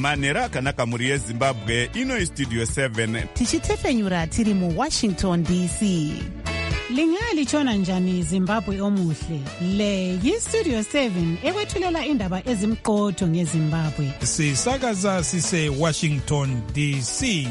manhero akanaka mhuri yezimbabwe. Ino istudio 7 tichitefenyura tiri muWashington DC. Lingalitshona njani Zimbabwe omuhle? Le yiStudio 7 ekwethulela indaba ezimqotho ngeZimbabwe. Sisakaza sise Washington DC.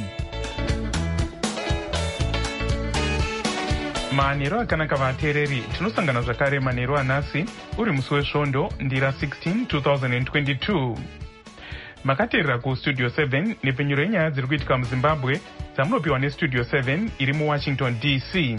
Manhero akanaka vateereri, tinosangana zvakare manhero anhasi uri musi wesvondo ndira 16 2022. Makateerera kuStudio 7 nepenyuro yenyaya dziri kuitika muZimbabwe dzamunopiwa neStudio 7 iri muWashington DC.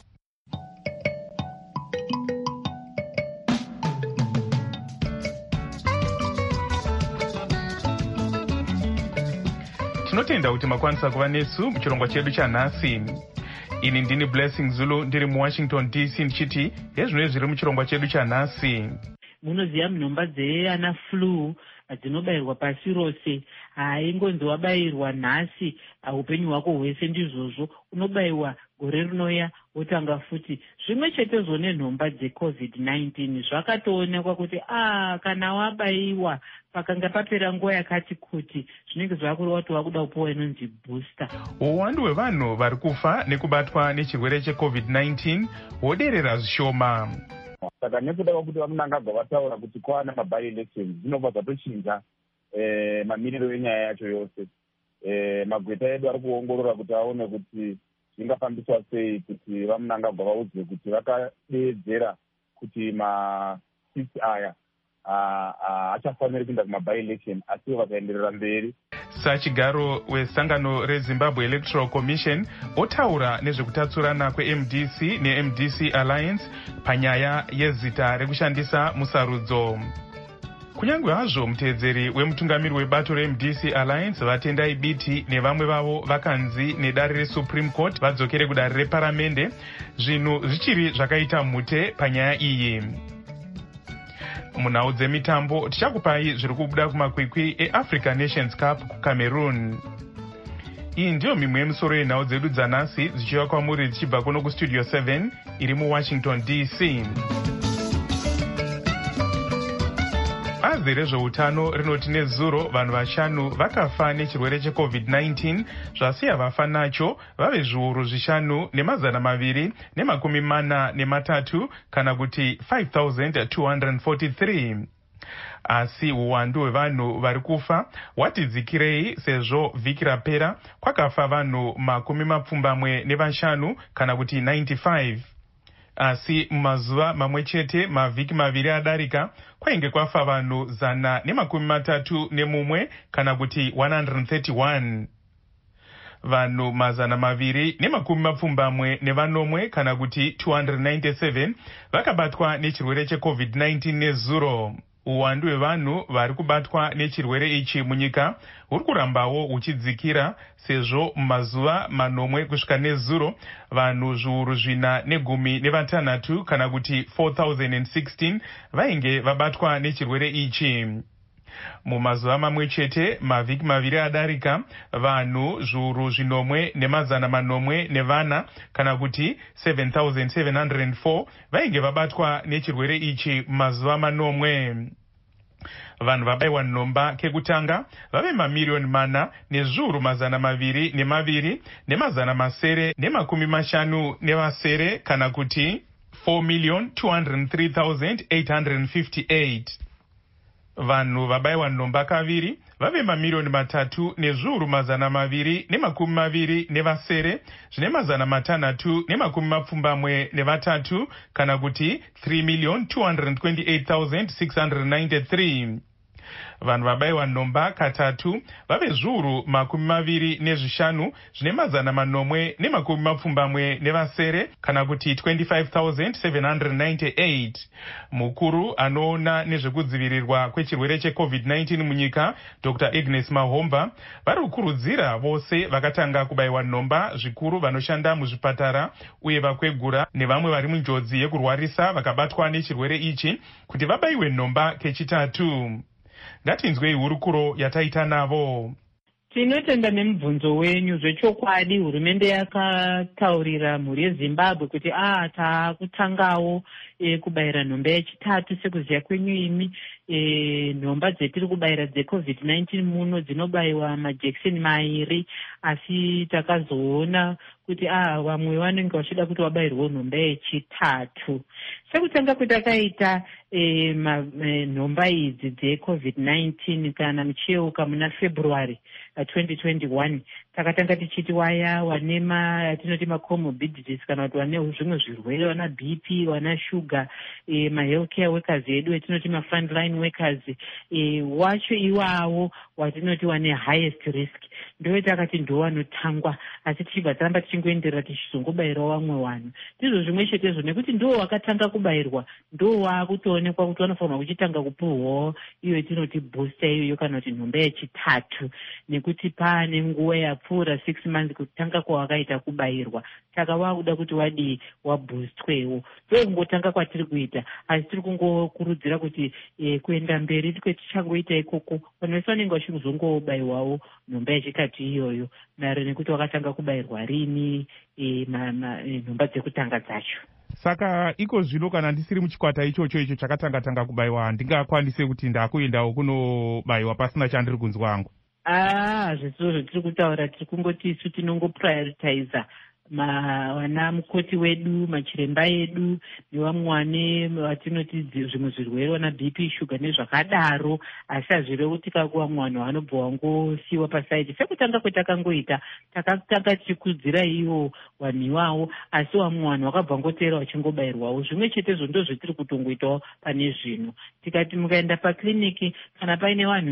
Tinotenda kuti makwanisa kuva nesu muchirongwa chedu chanhasi. Ini ndini Blessing Zulu ndiri muWashington DC ndichiti hezvino zviri muchirongwa chedu chanhasi. Munoziva nhomba dzeana flu dzinobayirwa pasi rose. Ingonzi wabayirwa nhasi upenyu hwako hwese ndizvozvo unobayiwa gore rinouya wotanga futi. Zvimwe chetezvo nenhomba dzeCovid-19 zvakatoonekwa kuti kana wabayiwa pakanga papera nguva yakati kuti zvinenge zvakureva kuti wakuda kupiwa inonzi booster. Uwandu hwevanhu vari kufa nekubatwa nechirwere cheCovid-19 hwoderera zvishoma. Saka nekuda kwekuti vamunangagwa vataura kuti kwaana maby-elections zvinobva zvatochinja mamiriro enyaya yacho yose. Magweta edu ari kuongorora kuti aone kuti zvingafambiswa sei kuti vamunangagwa vaudzwe kuti vakadeedzera kuti masisi aya achafaniri kuenda kumaby-election asiwo vakaenderera mberi. Sachigaro wesangano reZimbabwe Electoral Commission otaura nezvekutatsurana kweMDC neMDC Alliance panyaya yezita rekushandisa musarudzo. Kunyange hazvo muteedzeri wemutungamiri webato reMDC Alliance vatendai biti nevamwe vavo vakanzi nedare reSupreme Court vadzokere kudare reparamende, zvinhu zvichiri zvakaita mhute panyaya iyi. Munhau dzemitambo tichakupai zviri kubuda kumakwikwi eAfrica Nations Cup kuCameroon. Iyi ndiyo mimwe yemisoro yenhau dzedu dzanhasi dzichiva kwamuri dzichibva kuno kuStudio 7 iri muWashington DC. Bazi rezveutano rinoti nezuro vanhu 5 vakafa nechirwere cheCovid-19 zvasiya vafa nacho vave zviuru 5,243 kana kuti 5,243. Asi uwandu hwevanhu vari kufa wati dzikirei sezvo vhiki rapera kwakafa vanhu 75 kana kuti 95. Asi mumazuva mamwe chete mavhiki maviri adarika kwainge kwafa vanhu 131 kana kuti 131. Vanhu 240 kana kuti 297 vakabatwa nechirwere cheCovid-19 nezuro. Uwandu hwevanhu vari kubatwa nechirwere ichi munyika huri kurambawo huchidzikira sezvo mumazuva 4 kusvika nezuro vanhu zviuru 416 kana kuti 4016 vainge vabatwa nechirwere ichi. Mumazuva mamwe chete mavhiki maviri adarika vanhu zviuru 1,404 kana kuti 7,704 vainge vabatwa nechirwere ichi mumazuva 4. Vanhu vabayiwa nhomba kekutanga vave mamiliyoni 4,202,950 kana kuti 4,203,858. Vanhu vabayiwa nhomba kaviri vave mamiliyoni 3,220,220 zvine 673 kana kuti 3,228,693. Vanhu vabayiwa nhomba katatu vave zviuru 25 zvine 470 kana kuti 25,798. Mukuru anoona nezvekudzivirirwa kwechirwere cheCovid-19 munyika Dr. Agnes Mahomba vari kukurudzira vose vakatanga kubayiwa nhomba zvikuru vanoshanda muzvipatara uye vakwegura nevamwe vari munjodzi yekurwarisa vakabatwa nechirwere ichi kuti vabayiwe nhomba kechitatu. Ngatinzwei hurukuro yataita navo. Tinotenda nemubvunzo wenyu. Zvechokwadi hurumende yakataurira mhuri yeZimbabwe kuti taakutangawo kubayira nhomba yechitatu sekuziya kwenyu imi. nhomba dzetiri kubayira dzecovid-19 muno dzinobayiwa majekiseni 2, asi takazoona kuti vamwe vanenge vachida kuti vabayirwe nhomba yechitatu. Sekutanga kwetakaita nhomba idzi dzecovid-19 kana mucheuka muna February 2021, takatanga tichiti waya yatinoti macomorbidities kana kuti vane zvimwe zvirwere, vana BP, vana shuga, mahealthcare workers edu etinoti mafrontline workers, wacho iwawo watinoti wane highest risk ndiwe takati ndo vanotangwa, asi tichibva taramba tichingoenderera tichizongobayirawo vamwe vanhu. Ndizvo zvimwe chetezvo nekuti ndo vakatanga kubayirwa ndo vakutoonekwa kuti vanofanirwa kuchitanga kupuhwawo iyo etinoti booster iyoyo kana kuti nhomba yechitatu, nekuti paane nguva yapfuura 6 months kutanga kwavakaita kubayirwa. Saka vakuda kuti wabhoostwewo. Ndokungotanga kwatiri kuita, asi tiri kungokurudzira kuti kuenda mberi kwetichachangoita ikoko vanhu vese vanenge vachizongobayiwawo nhomba yechitatu iyoyo, maererano nekuti wakatanga kubayirwa rini nhomba dzekutanga dzacho. Saka iko zvino kana ndisiri muchikwata icho chakatanga kubayiwa, ndingakwanise kuti ndakuendawo kunobayiwa pasina chandiri kunzwa hangu? Zvisizvo zvetiri kutaura, tiri kungoti isu tinongoprioritiza vana mukoti wedu, machiremba edu nevamwe vane vatinoti zvimwe zvirwere, vana BP, shuga nezvakadaro, asi hazvirevo kuti vamwe vanhu vanobva vangosiyiwa pasaidi. Sekutanga kwetakangoita takatanga tichikudzira ivo vanhu ivavo, asi vamwe vanhu vakabva ngoteera vachingobayirwawo. Zvimwe chetezvo ndo zvetiri kutongoitawo pane zvino. Tikati mukaenda pakiriniki kana paine vanhu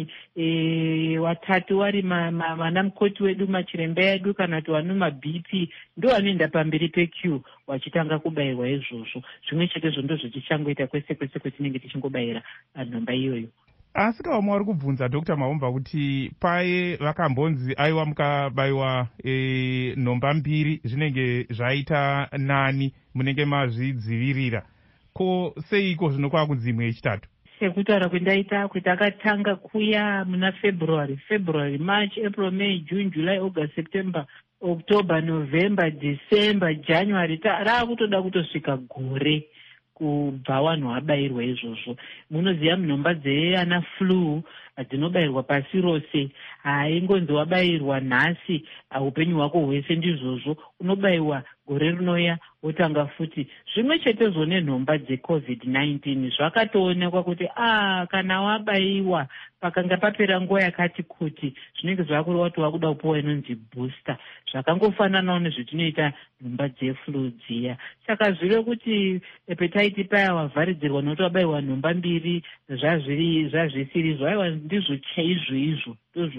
10, 3 vari vana mukoti wedu, machiremba edu kana kuti vano maBP, ndo vanoenda pamberi pequeue vachitanga kubayirwa izvozvo. Zvimwe chetezvo ndo zvtichangoita kwese kwetinenge tichingobayira nhomba iyoyo. Asi vamwe vari kubvunza Dr. Mahomba kuti paye vakambonzi aiwa mukabayiwa nhomba 2 zvinenge zvaita nani, munenge mazvidzivirira. Ko seiko zvino kwakunzi imwe yechitatu? Sekutaura kwendaita kwetakatanga kuya muna February, March, April, May, June, July, August, September, October, November, December, January, raakutoda kutosvika gore kubva vanhu vabayirwa izvozvo. Munoziva nhomba dzeana flu dzinobayirwa pasi rose, haingonzi wabayirwa nhasi upenyu hwako hwese ndizvozvo, unobayiwa gore rinouya wotanga futi. Zvimwe chetezvo nenhomba dzecovid-19 zvakatoonekwa kuti kana wabayiwa pakanga papera nguva yakati kuti zvinenge zvakureva kuti wakuda kupuwa inonzi booster, zvakangofananawo nezvetinoita nhomba dzeflu dziya. Saka zvive kuti epetaiti paya wavharidzirwa nokuti wabayiwa nhomba 2 zvazvisiri zvaiwa ndizvo chaizvo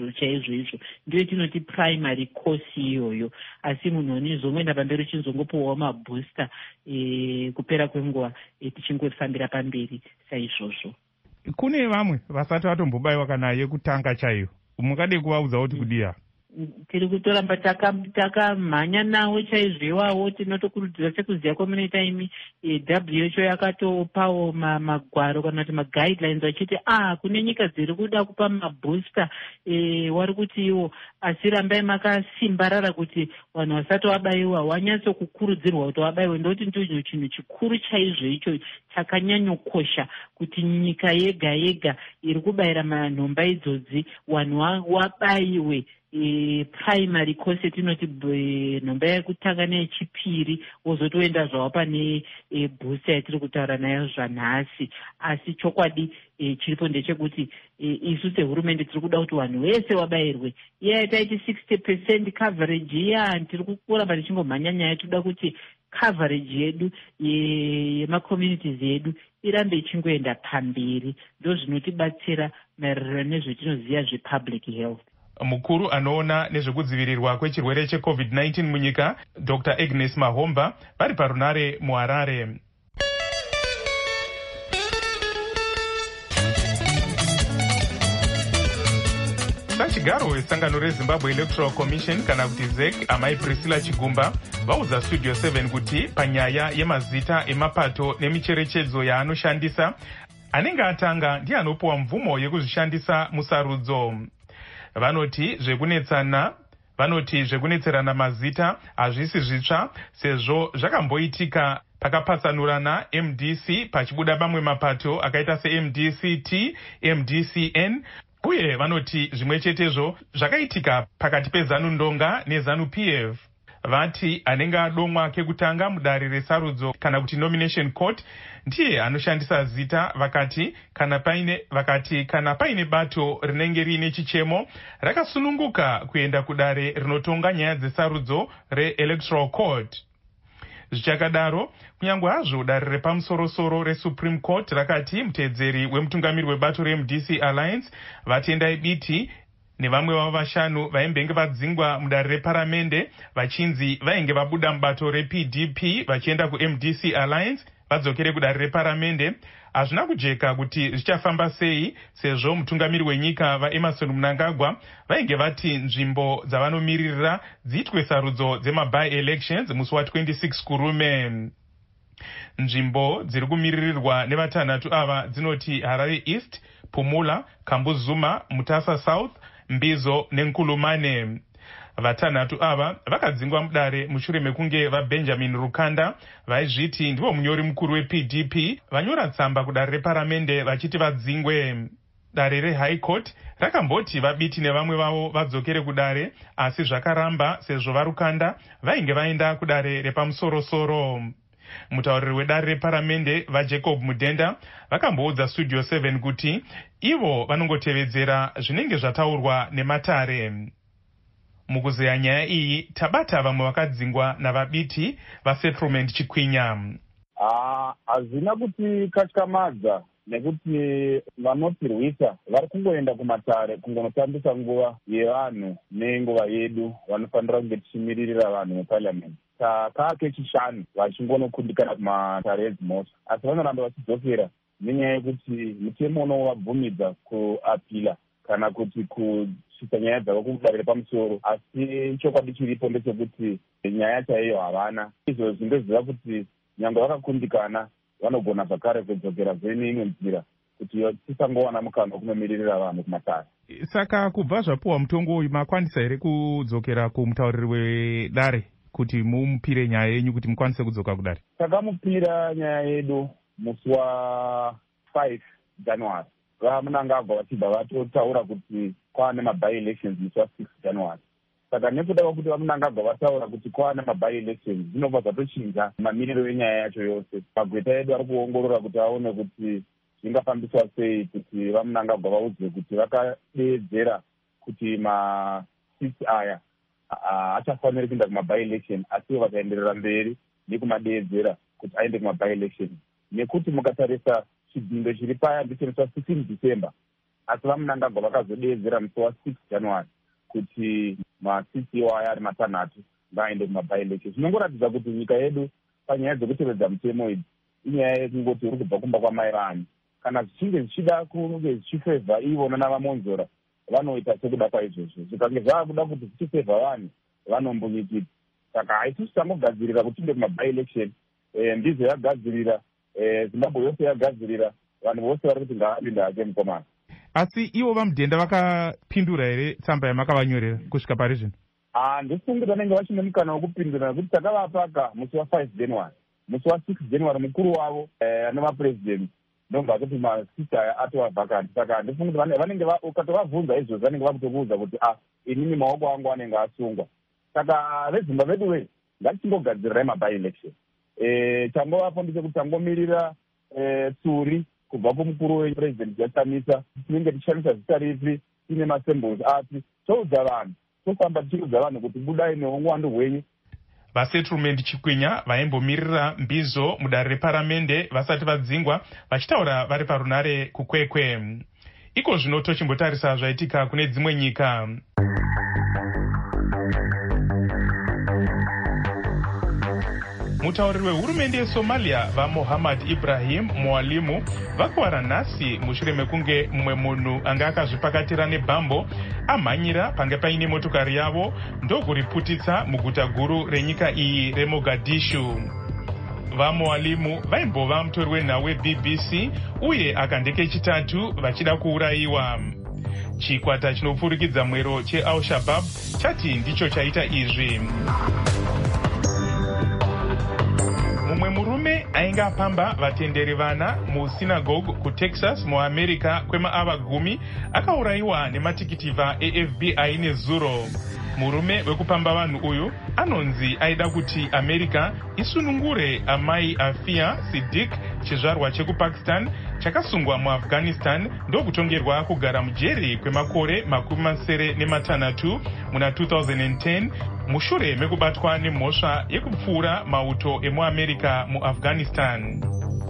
ndiyo tinoti primary course iyoyo, asi munhu unizongoenda pamberi uchizongopuwawo mabooster kupera kwenguva tichingofambira pamberi saizvozvo. Kune vamwe vasati vatombobayiwa kana yekutanga chaiyo, mungade kuvaudza kuti kudiya? Tiri kutoramba takamhanya nawo chaizvo iwawo. Tinotokurudzira sekuziva kwamunoita imi, WHO yakatopawo magwaro kana kuti maguidelines vachiti kune nyika dziri kuda kupa mabooster, wari kuti iwo asi rambai makasimbarara kuti vanhu vasati vabayiwa wanyatsokukurudzirwa kuti vabayiwe. Ndokuti ndicho chinhu chikuru chaizvo icho chakanyanyokosha kuti nyika yega yega iri kubayira manhomba idzodzi vanhu wabayiwe primary course etinoti nhomba yekutanga neyechipiri, wozotoenda zvavo pane booster yatiri kutaura nayo zvanhasi. Asi chokwadi chiripo ndechekuti isu sehurumende tiri kuda kuti vanhu vese vabayirwe. Iya taiti 60% coverage iya tiri kuramba tichingomhanya nyaya, tinoda kuti coverage yedu yemacommunities yedu irambe ichingoenda pamberi. Ndo zvinotibatsira maererano nezvetinoziva zvepublic health. Mukuru anoona nezvekudzivirirwa kwechirwere cheCovid-19 munyika, Dr. Agnes Mahomba, vari parunare muHarare. Sachigaro wesangano reZimbabwe Electoral Commission kana kuti ZEC, amai Priscilla Chigumba, vaudza Studio 7 kuti panyaya yemazita emapato nemicherechedzo yaanoshandisa, anenge atanga ndiye anopuwa mvumo yekuzvishandisa musarudzo. Vanoti zvekunetserana mazita hazvisi zvitsva sezvo zvakamboitika pakapatsanurana MDC pachibuda mamwe mapato akaita seMDCT, MDCN, uye vanoti zvimwe chetezvo zvakaitika pakati peZanu-Ndonga neZanu-PF. Vati anenge adomwa kekutanga mudare resarudzo kana kuti nomination court ndiye anoshandisa zita. Vakati kana paine bato rinenge riine chichemo rakasununguka kuenda kudare rinotonga nyaya dzesarudzo reelectoral court. Zvichakadaro, kunyange hazvo dare repamusoro-soro reSupreme Court rakati mutedzeri wemutungamiri webato reMDC Alliance Vatendai Biti nevamwe vavo vashanu vaimbenge vadzingwa mudare reparamende vachinzi vainge vabuda mubato rePDP vachienda kuMDC Alliance vadzokere kudare reparamende, hazvina kujeka kuti zvichafamba sei, sezvo mutungamiri wenyika vaEmerson Mnangagwa vainge vati nzvimbo dzavanomiririra dziitwe sarudzo dzema-by-elections musi wa26 kurume. Nzvimbo dziri kumiririrwa nevatanhatu ava dzinoti Harare East, Pumula, Kambuzuma, Mutasa South, Mbizo neNkulumane. Vatanhatu ava vakadzingwa mudare mushure mekunge vaBenjamin Rukanda vaizviti ndivo munyori mukuru wePDP vanyora tsamba kudare reparamende vachiti vadzingwe. Dare reHigh Court rakamboti vaBiti nevamwe vavo vadzokere kudare, asi zvakaramba sezvo vaRukanda vainge vaenda kudare repamusoro-soro. Mutauriri wedare reparamende vaJacob Mudenda vakamboudza Studio 7 kuti ivo vanongotevedzera zvinenge zvataurwa nematare. Mukuzeya nyaya iyi tabata vamwe vakadzingwa navaBiti vaSettlement Chikwinya. Hazvina kuti katyamadza nekuti vanotirwisa vari kungoenda kumatare kungonotambisa nguva yevanhu nenguva yedu vanofanira kunge tichimiririra vanhu muparliament. Saka kechishanu vachingonokundikana kumatare edzimota, asi vanoramba vachidzokera nenyaya yekuti mutemo unovabvumidza kuapila kana kuti kusvitsa nyaya dzavo kudare repamusoro. Asi chokwadi chiripo ndechekuti nyaya chaiyo havana. Izvozvi ndoziva kuti nyange vakakundikana vanogona zvakare kudzokera zvene imwe nzira kuti tisangowana mukana kunomiririra vanhu kumatare. Saka kubva zvapuwa mutongo uyu makwanisa here kudzokera kumutauriri wedare kuti mumupire nyaya yenyu kuti mukwanise kudzoka kudare? Takamupira nyaya yedu musi wa5 January. VaMnangagwa vachibva vatotaura kuti kwaane maby-elections musi wa6 January. Saka nekuda kwekuti vaMnangagwa vataura kuti kwaane maby-elections zvinobva zvatochinja mamiriro enyaya yacho yose. Magweta edu ari kuongorora kuti aone kuti zvingafambiswa sei kuti vaMnangagwa vaudzwe kuti vakadeedzera kuti masisi aya achafaniri kuenda kumaby-election, asi vakaenderera mberi nekumadeedzera kuti aende kumaby-election. Nekuti mukatarisa chidzindo chiri paya ndicho musi wa16 December, asi vaMnangagwa vakazodeedzera musi wa6 January kuti masisi aya ari matanhatu vaende kumaby-election. Zvinongoratidza kuti nyika yedu panyaya dzekutevedza mutemo idzi inyaya yekungoti uri kubva kumba kwamai vanhu. Kana zvichinge zvichida kunge zvichifevha ivona navamonzora vanoita sekuda kwaizvozvo. Zvikange zvaakuda kuti zvichifevha vanhu vanombonyikita. Saka haisi tichangogadzirira kuti tiende kumaby-election. Ndizvo yagadzirira, Zimbabwe yose yagadzirira, vanhu vose vari kuti ngaapinde hake mukomana. Asi ivo vaMudhenda vakapindura here tsamba yamakavanyorera kusvika pari zvino? Ndisifungi vanenge vachine mukana wekupindura nekuti takavapaka musi wa5 January. Musi wa6 January mukuru wavo anova president ndobva vatoti masisi aya atova vhakati. Saka ndifungi vanenge ukatovabvunza izvozvo vanenge vakutokuudza kuti inini maoko angu anenge asungwa. Saka veZimbabwe vedu ngatichingogadzirirai maby-election. Changovapo ndechekuti tangomirira tsuri kubva kumukuru wepresident Jatamisa, tinenge tichishandisa zita ripi, tine masymbols api, toudza vanhu, tofamba tichiudza vanhu kuti budai neungwandu hwenyu. VaSettlement Chikwinya vaimbomirira Mbizo mudare reparamende vasati vadzingwa vachitaura vari parunare kukwekwe. Iko zvino tochimbotarisa zvaitika kune dzimwe nyika. Mutauriri wehurumende yeSomalia vaMohammad Ibrahim Mwalimu vakuwara nhasi mushure mekunge mumwe munhu anga akazvipakatira nebhambo amhanyira pange paine motokari yavo ndokuriputitsa muguta guru renyika iyi reMogadishu. VaMwalimu vaimbova mutori wenhau weBBC uye akandeke chitatu vachida kuurayiwa. Chikwata chinopfurikidza mwero cheAl-Shabaab chati ndicho chaita izvi. Mumwe murume ainge apamba vatenderi vana musinagogue kuTexas muamerica kwemaava 10 akaurayiwa nematikitivha eFBI nezuro. Murume wekupamba vanhu uyu anonzi aida kuti America isunungure amai Afia Siddiq, chizvarwa chekupakistan chakasungwa muAfghanistan ndokutongerwa kugara mujeri kwemakore 86 muna 2010 mushure mekubatwa nemhosva yekupfuura mauto emuamerica muAfghanistan.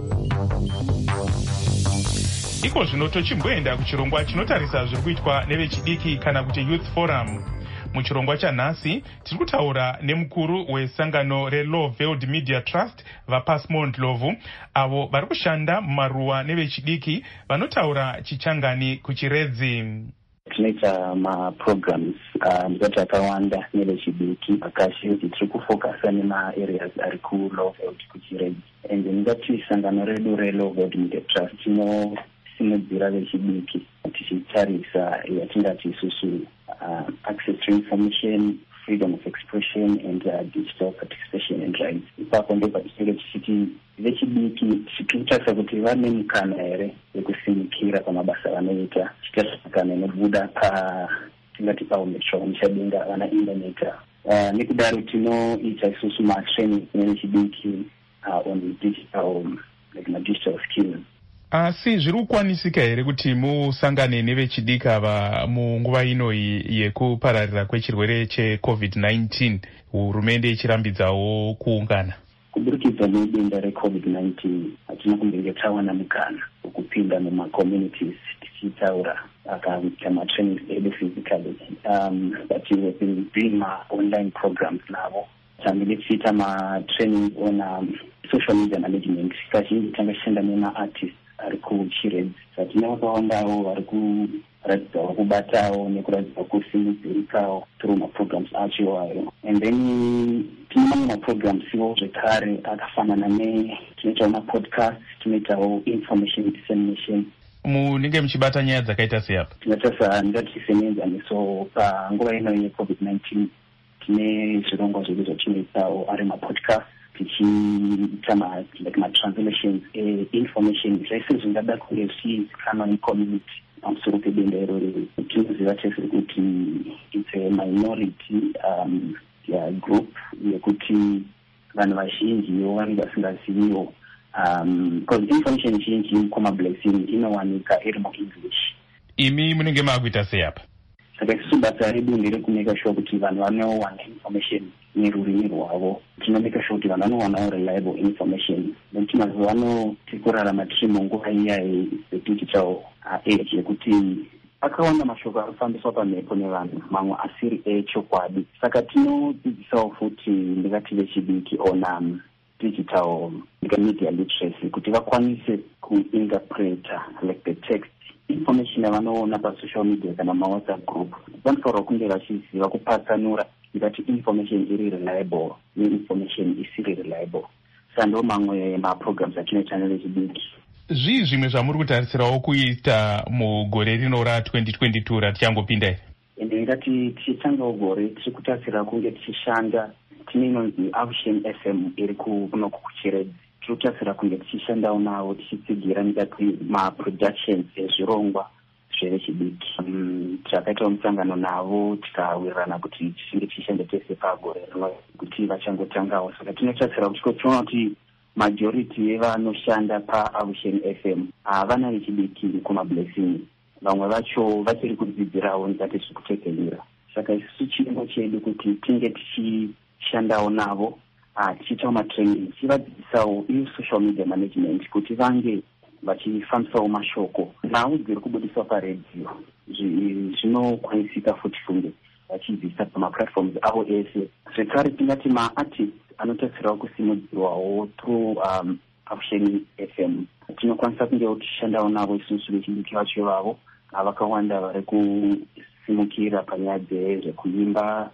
Iko zvino tochimboenda kuchirongwa chinotarisa zviri kuitwa nevechidiki kana kuti Youth Forum. Muchirongwa chanhasi tiri kutaura nemukuru wesangano reLawveld Media Trust vaPasmond Lovu, avo vari kushanda mumaruwa nevechidiki vanotaura chichangani kuchiredzi. Tunoita maprograms ndikati akawanda nevechidiki akazhinji tiri kufokasa nemaareas ari kuLawveld kuchiredzi, and ndingati sangano redu reLawveld Media Trust tinosimudzira vechidiki tichitarisa yatingati isusu access to information, freedom of expression, and digital participation and rights. Ipapo ndo patichinge tichiti vechidiki tichikutarisa kuti vane mukana here yekusimukira pamabasa vanoita, tichitarisa inobuda tingati paumetsva muchadenga vana indaneta. Nekudaro tinoita isusu matraining nevechidiki on digital skills. Asi zviri kukwanisika here kuti musangane nevechidiki ava munguva inoyi yekupararira kwechirwere cheCovid-19, hurumende ichirambidzawo kuungana? Kuburikidza nedenda reCovid-19 hatina kumbenge tawana mukana wekupinda mumacommunities tichitaura akaita matrainings edu physically, but we have been doing ma-online programs navo. Tambile tichiita ma-training on social media management. Kazhinji tangashanda nema-artists ari kuchiredzi, satina vakawandawo vari kuratidza vakubatawo nekuratidza kusimudzirikawo through maprograms acho ayo. And then tine mamwe maprograms iwo zvekare akafanana tinoitawo mapodcast, tinoitawo information dissemination. Munenge muchibata nyaya dzakaita seapa? Tinotasa ndati semenzaneso panguva ino yeCovid-19 tine zvirongwa zvedu zvatinoitawo ari mapodcast, tichiita ma-translations information zvese zvingada kunge zvizikanwa necommunity pamusoro pedenda iroro. Tinoziva tese kuti it's a minority group yekuti vanhu vazhinjiwo vanenge vasingaziviwo, because information zhinji muKomaBlessing inowanika iri muEnglish. Imi munenge maakuita seapa? Saka isusu basa redu nderekumeka sure kuti vanhu vanowana information nerurimi rwavo. Tinomeka sure kuti vanhu vanowanawo reliable information. Nekuti mazuva ano tiri kurarama tiri munguva iya yedigital age yekuti akawanda mashoko arikufambiswa pamhepo nevanhu, mamwe asiri echokwadi. Saka tinodzidzisawo futi ndingati vechidiki on digital media literacy kuti vakwanise kuinterpreta like the text information yavanoona pasocial media kana mawhatsapp group. Vanofanirwa kunge vachiziva kupatsanura ngati information iri reliable neinformation isiri reliable. Sando mamwe maprograms atinoita nevechidiki. Zvii zvimwe zvamuri kutarisirawo kuita mugore rino ra2022 ratichangopinda here? Ende ngati tichitangawo gore tiri kutarisira kunge tichishanda, tine inonzi Avushen FM iri kunoku kuchiredzi. Tiri kutarisira kunge tichishandawo navo tichitsigira ngati maproductions ezvirongwa zvevechidiki. Takaitawo musangano navo tikawirirana kuti tichinge tichishanda tese pagore rino kuti vachangotangawo. Saka tinotarisira kuti tiona kuti majority yevanoshanda paAvushen FM havana vechidiki muKomaBlessing. Vamwe vacho vachiri kudzidzirawo ngati zvekutekerera. Saka isusu chiringo chedu kuti tinge tichishandawo navo, tichiitawo matraining, tichivadzidzisawo social media management kuti vange vachifambisawo mashoko nhau dziri kubudiswa paredio. Zvinokwanisika futi kunge vachidzidzisa pamaplatforms avo ese. Zvekare tingati maartists anotarisirawo kusimudzirwawo through Avushen FM. Tinokwanisa kunge tichishandawo navo isusu vechidiki vacho vavo vakawanda vari kusimukira panyaya dzekuimba,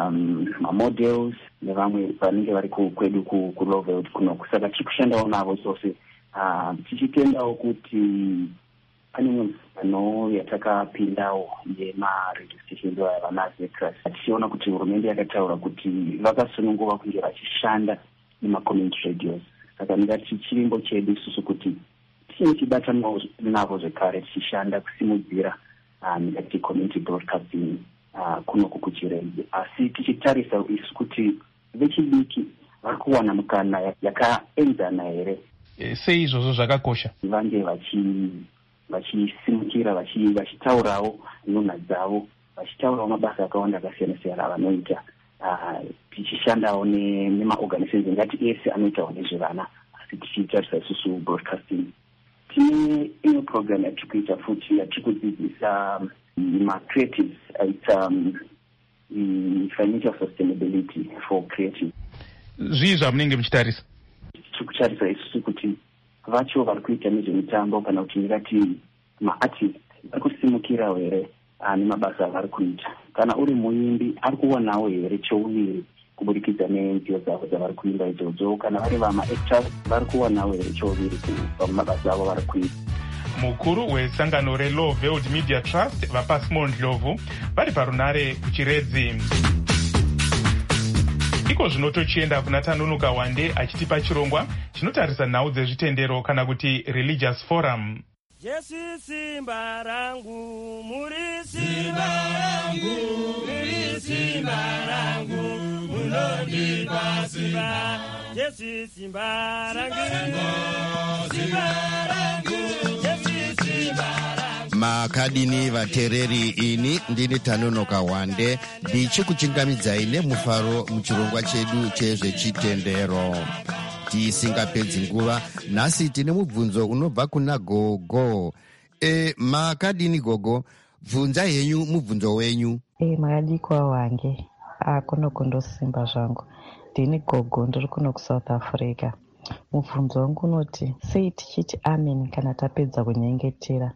mamodels nevamwe vanenge vari kwedu kuLawveld kunoku. Saka tiri kushandawo navo sose, tichitendawo kuti pane muzano yatakapindawo yemaradio stations vanaZecras. Tichiona kuti hurumende yakataura kuti vakasununguva kunge vachishanda nemacommunity radios. saka ndingati chirimbo chedu isusu kuti tine chibata navo zvekare tichishanda kusimudzira ndingati community broadcasting kunoku kuchiredzi, asi tichitarisa isu kuti vechidiki vari kuwana mukana yakaenzana here. Sei izvozvo zvakakosha? Vange vachisimukira vachitaurawo nhunha dzavo, vachitaurawo mabasa akawanda akasiyana-siyana avanoita, tichishandawo nemaorganizations ngati ese anoitawo nezvevana, asi tichitarisa isusu broadcasting. Tine imwe program yatiri kuita futi yatiri kudzidzisa ma-creatives aita financial sustainability for creatives. Zvii zvamunenge muchitarisa? Tiri kutarisa isusu kuti vacho vari kuita nezvemitambo kana kuti ndingati ma-artist vari kusimukirawo here nemabasa avari kuita. Kana uri muimbi ari kuwanawo here chouviri kubudikidza nenziyo dzavo dzavari kuimba idzodzo. Kana vari vama-actors vari kuwanawo here chouviri pamabasa avo vari kuita. Mukuru wesangano reLovewood Media Trust vaPasmo Ndlovu vari parunare kuchiredzi. Iko zvino tochienda kuna Tanunuka Wande achitipa chirongwa chinotarisa nhau dzezvitendero kana kuti religious forum. Jesu simba rangu, muri simba rangu, muri simba rangu, munondipa simba. Jesu simba rangu, simba rangu, Jesu simba rangu. Makadini vatereri, ini ndini Tanunuka Wande ndichikuchingamidzai nemufaro muchirongwa chedu chezvechitendero. Tisingapedzi nguva, nhasi tine mubvunzo unobva kuna Gogo. Makadini Gogo, bvunza henyu mubvunzo wenyu. Makadikwa wange kunoku ndosimba zvangu. Ndini Gogo, ndiri kuno kuSouth Africa. Mubvunzo wangu unoti sei tichiti amen kana tapedza kunyengetera,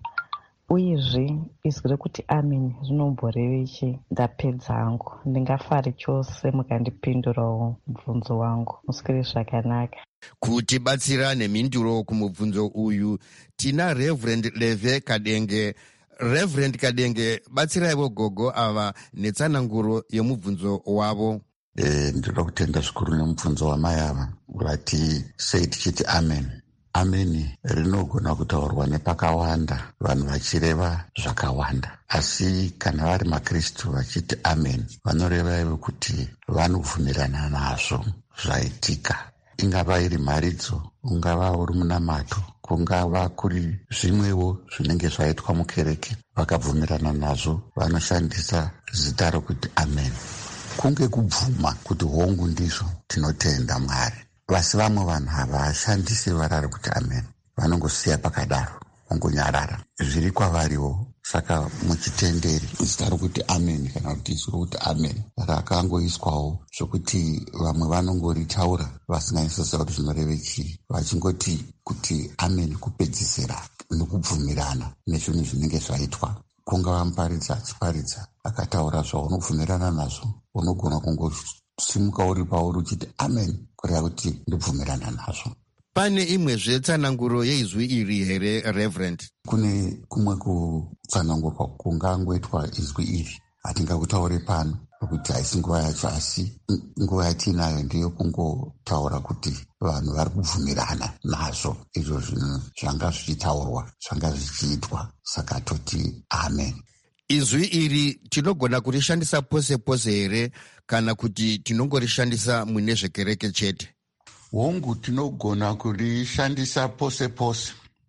uyezve izwi rekuti amen rinomborevechi ndapedza hangu. Ndingafari chose mukandipindurawo mubvunzo wangu. Muswere zvakanaka. Kuti batsira nemhinduro kumubvunzo uyu tina Reverend Leve Kadenge. Reverend Kadenge, batsiraiwo Gogo ava netsananguro yemubvunzo wavo. Ndoda kutenda zvikuru nemubvunzo wamai ava vati sei tichiti amen. Amen rinogona kutaurwa nepakawanda, vanhu vachireva zvakawanda, asi kana vari maKristu vachiti amen vanoreva ivo kuti vanobvumirana nazvo zvaitika. Ingava iri mharidzo, ungava uri munamato, kungava kuri zvimwewo zvinenge zvaitwa mukereke, vakabvumirana nazvo vanoshandisa zita rokuti amen. Kunge kubvuma kuti hongu ndizvo tinotenda Mwari. Vasi vamwe vanhu havashandisi vara rokuti amen, vanongosiya pakadaro, vongonyarara. Zviri kwavariwo, saka muchitenderi zita rokuti amen kana kuti izwi rokuti amen rakangoiswawo zvokuti vamwe vanongoritaura vasinganyatsoziva kuti zvinoreve chii, vachingoti kuti amen kupedzisira nokubvumirana nezvinhu zvinenge zvaitwa. Kungava muparidzi achiparidza akataura zvaunobvumirana nazvo, unogona kungosimuka uri pauri uchiti amen kureva kuti ndibvumirana nazvo. Pane imwezve tsananguro yeizwi iri here, Reverend? Kune kumwe kutsanangurwa kungangoitwa izwi iri, hatingakutaure pano nokuti haisi nguva yacho, asi nguva yatinayo ndiyo kungotaura kuti vanhu vari kubvumirana nazvo izvo zvinhu zvanga zvichitaurwa, zvanga zvichiitwa, saka toti amen. Izwi iri tinogona kurishandisa pose pose here kana kuti tinongorishandisa mune zvekereke chete? Hongu, tinogona kurishandisa pose pose,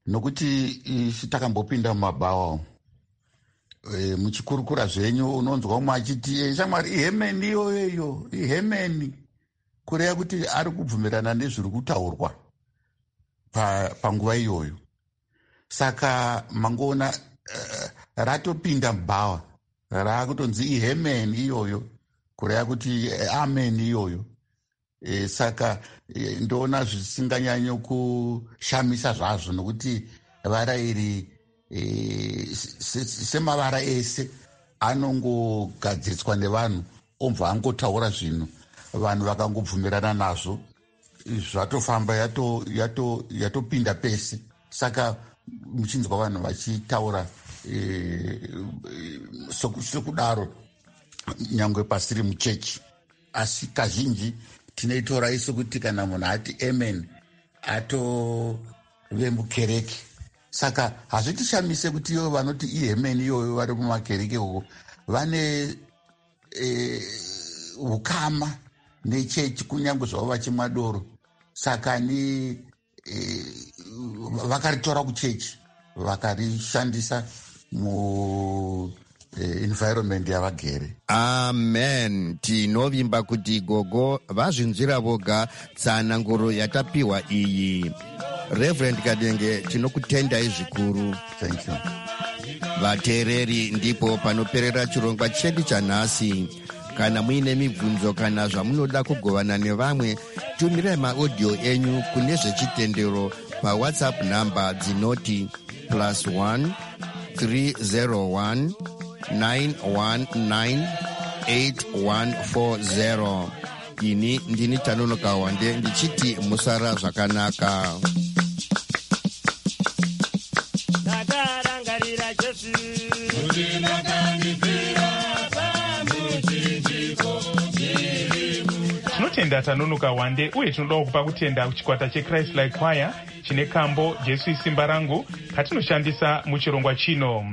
nokuti takambopinda mumabhawa muchikurukura zvenyu unonzwa umwe achiti shamwari ihemeni iyoyo, ihemeni, kureva kuti ari kubvumirana nezviri kutaurwa panguva iyoyo. Saka mangoona ratopinda mubhawa, raakutonzi ihemeni iyoyo, kureva kuti amen iyoyo. Saka ndoona zvisinganyanyo kushamisa zvazvo, nokuti vara iri semavara ese anongogadziriswa nevanhu, obva angotaura zvinhu, vanhu vakangobvumirana nazvo, zvatofamba yatopinda pese. Saka muchinzwa vanhu vachitaura sokudaro nyangwe pasiri muchechi, asi kazhinji tinoitora isu kuti kana munhu ati amen atove mukereke. Saka hazvitishamise kuti ivo vanoti ihemeni iyoyo vari mumakereke uko vane ukama nechechi kunyange zvavo vachimwa doro. Saka ni vakaritora kuchechi vakarishandisa environment yavagere. Amen. Tinovimba kuti gogo vazvinzwira voga tsananguro yatapiwa iyi. Reverend Kadenge, tinokutendai zvikuru. Thank you. Vateereri, ndipo panoperera chirongwa chedu chanhasi. Kana muine mibvunzo kana zvamunoda kugovana nevamwe, tumirai maaudio enyu kune zvechitendero paWhatsApp namba dzinoti +1 301 919 8140. Ini ndini Tanonoka Wande ndichiti musara zvakanaka. Ndakarangarira Jesu tinotenda Tanonoka Wande uye tinoda kupa kutenda kuchikwata cheChrist Like Choir chine kambo Jesu isimba rangu katinoshandisa muchirongwa chino.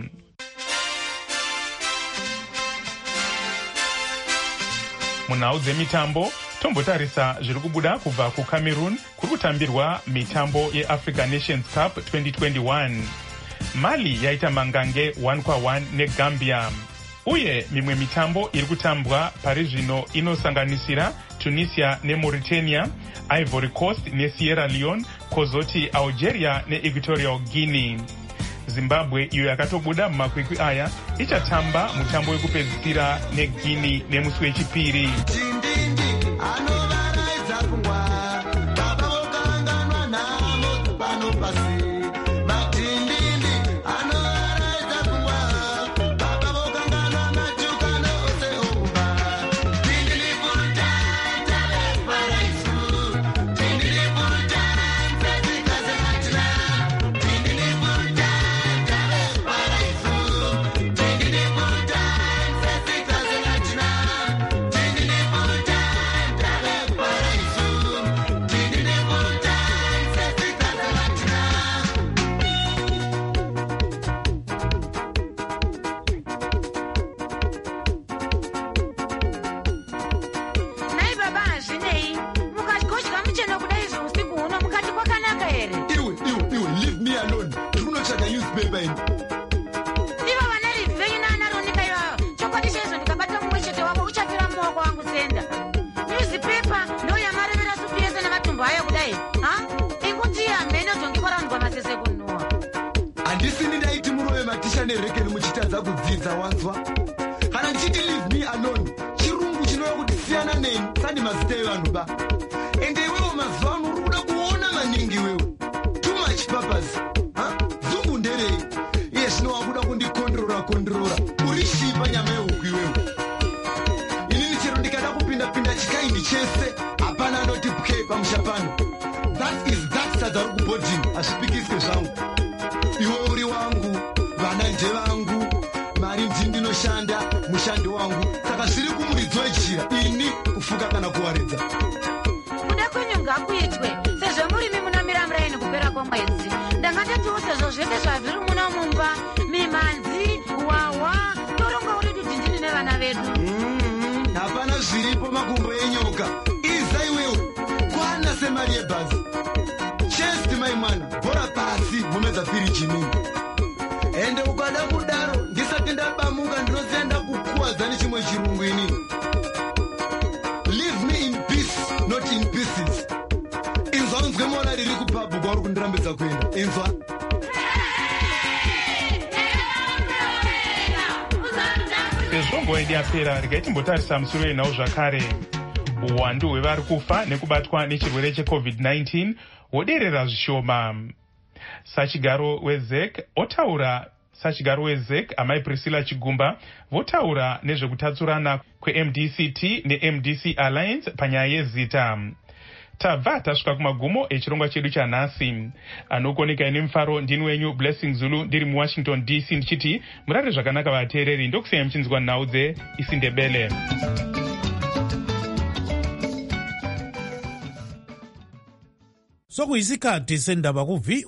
Munhau dzemitambo tombotarisa zviri kubuda kubva kuCameroon kuri kutambirwa mitambo yeAfrica Nations Cup 2021. Mali yaita mangange 1-1 neGambia. Uye mimwe mitambo iri kutambwa pari zvino inosanganisira Tunisia neMauritania, Ivory Coast neSierra Leone, kozoti Algeria neEquatorial Guinea. Zimbabwe iyo yakatobuda mumakwikwi aya ichatamba mutambo wekupedzisira neGuinea nemusi wechipiri. Timbotarisa musoro wenhau zvakare. Uwandu hwevari kufa nekubatwa nechirwere cheCovid-19 woderera zvishoma. Sachigaro wezek amai Priscilla Chigumba votaura nezvekutatsurana kweMDCT neMDC Alliance panyaya yezita. Tabva tasvika kumagumo echirongwa chedu chanhasi. Anokoneka ine mufaro ndini wenyu Blessing Zulu ndiri muWashington DC ndichiti murare zvakanaka vateereri. Ndokusiyai muchinzwa nhau dzeIsindebele. sokuyisikhathi sendaba ku